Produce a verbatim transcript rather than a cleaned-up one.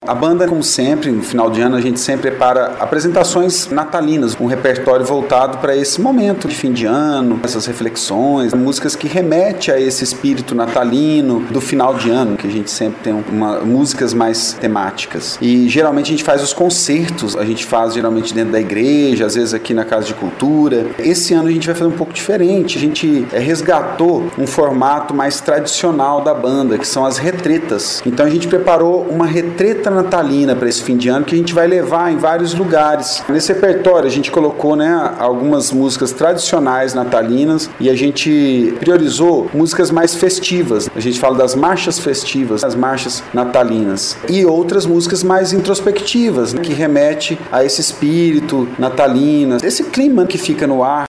A banda, como sempre, no final de ano a gente sempre prepara apresentações natalinas, um repertório voltado para esse momento de fim de ano, essas reflexões, músicas que remetem a esse espírito natalino do final de ano, que a gente sempre tem uma, músicas mais temáticas. E geralmente a gente faz os concertos, a gente faz geralmente dentro da igreja, às vezes aqui na Casa de Cultura. Esse ano a gente vai fazer um pouco diferente, a gente é, resgatou um formato mais tradicional da banda, que são as retretas. Então a gente preparou uma retreta natalina para esse fim de ano que a gente vai levar em vários lugares. Nesse repertório a gente colocou, né, algumas músicas tradicionais natalinas e a gente priorizou músicas mais festivas. A gente fala das marchas festivas, as marchas natalinas, e outras músicas mais introspectivas, né, que remete a esse espírito natalino, esse clima que fica no ar.